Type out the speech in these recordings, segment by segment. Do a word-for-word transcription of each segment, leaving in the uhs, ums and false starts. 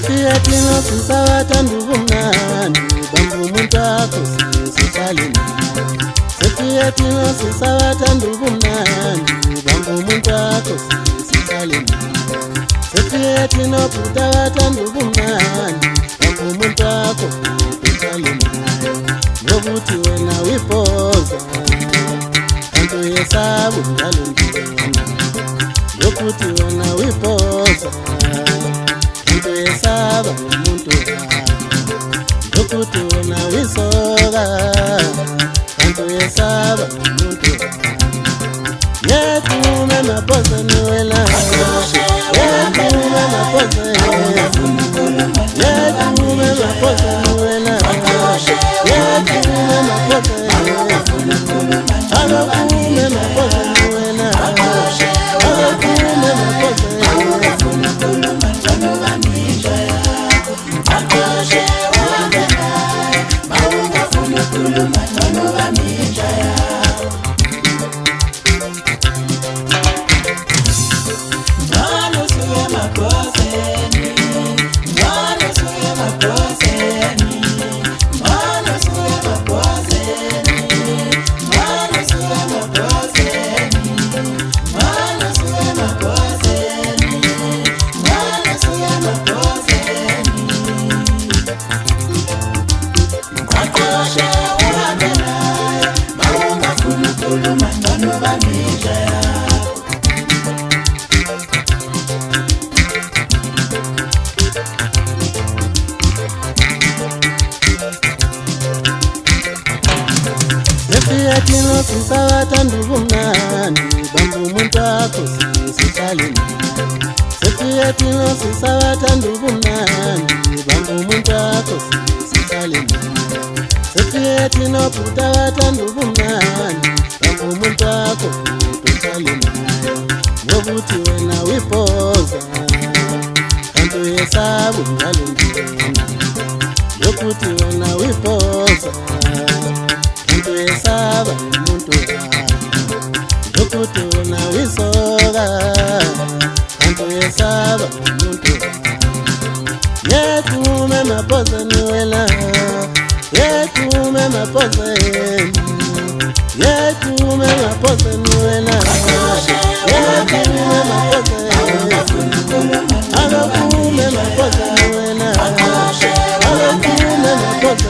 Sefiyatino sisawatanduku mnandi bambu muntu akho sihlale naye. Sefiyatino sisawatanduku mnandi bambu muntu akho sihlale naye. Sefiyatino bhuta watanduku mnandi bambu muntu akho sihlale naye. Ngokuthi wena wipoza kanti uyesaba njalo ndibona. Ngokuthi wena wipoza kanti uyesaba umuntu wakho. Ngokuthi wena wisoka kanti uyesaba umuntu wakho. Yetume mapoza niwela, yetume mapoza, yetume mapoza niwela, yetume mapoza, agakume mapoza niwela, agakume mapoza. Sefiyatino sisawatanduku mnandi bambu muntu akho sihlale naye. Sefiyatino sisawatanduku mnandi bambu muntu akho sihlale naye. Sefiyatino bhuta watanduku mnandi bambu muntu akho sihlale naye. Ngokuthi wena wipoza kanti uyesaba njalo ndibona. Ngokuthi wena wipoza kanti uyesaba umuntu wakho. Ngokuthi wena wisoka kanti uyesaba umuntu wakho. Yetume mapoza niwela, yetume mapoza, yetume mapoza niwela, yetume mapoza, agakume mapoza niwela, agakume mapoza.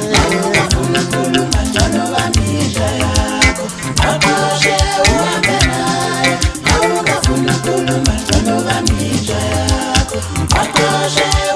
Akoshe